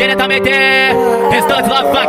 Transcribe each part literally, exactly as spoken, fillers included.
diretamente, restante Love Funk.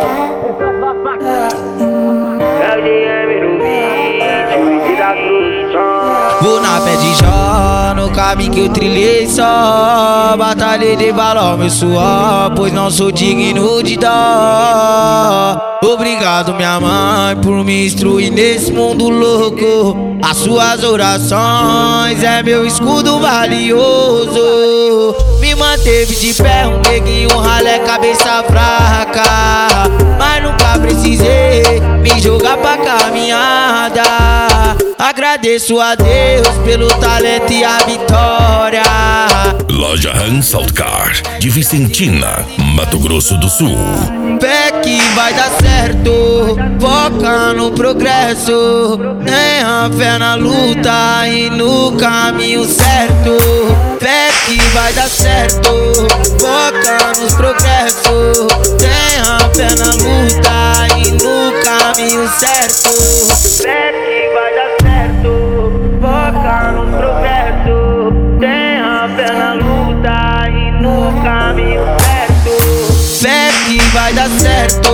É o D M no beat, e da produção. Vou na pé de Jó, no caminho que eu trilhei só. Batalhei de balão meu suor, pois não sou digno de dó. Obrigado minha mãe por me instruir nesse mundo louco. As suas orações é meu escudo valioso. Me manteve de pé, um neguinho, um ralé, cabeça fraca. Mas nunca precisei me jogar pra caminhada. Agradeço a Deus pelo talento e a vitória. Loja Hansalt Car, de Vicentina, Mato Grosso do Sul. Fé que vai dar certo, foca no progresso. Tenha fé na luta e no caminho certo. Fé que vai dar certo, foca nos progressos. Tenha fé na luta e no caminho certo. Fé que vai dar certo, foca no progresso. Tenha fé na luta e no caminho certo. Fé que vai dar certo.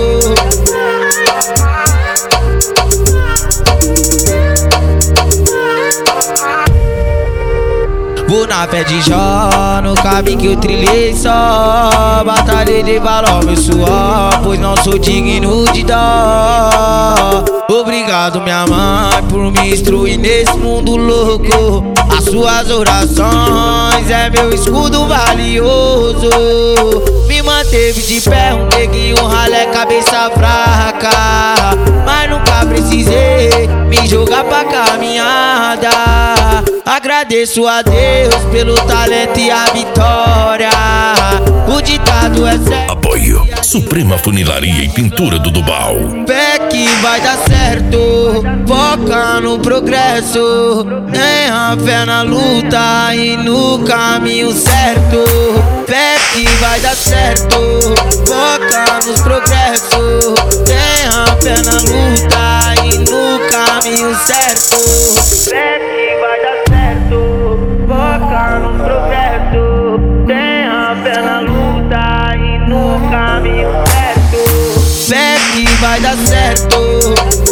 Vou na pé de Jó, no caminho que eu trilhei só. Batalhei de balão meu suor, pois não sou digno de dó. Obrigado minha mãe por me instruir nesse mundo louco. As suas orações é meu escudo valioso. Me manteve de pé, um neguinho, um ralé, cabeça fraca. Mas nunca precisei me jogar pra caminhada. Agradeço a Deus pelo talento e a vitória. O ditado é certo. Apoio Suprema Funilaria e Pintura do Dubal. Fé que vai dar certo, foca no progresso. Tenha fé na luta e no caminho certo. Fé que vai dar certo, foca nos progressos. Tenha fé na luta e no caminho certo. Fé que vai dar certo, foca no progresso. Tenha fé na luta e no caminho certo. Fé que vai dar certo.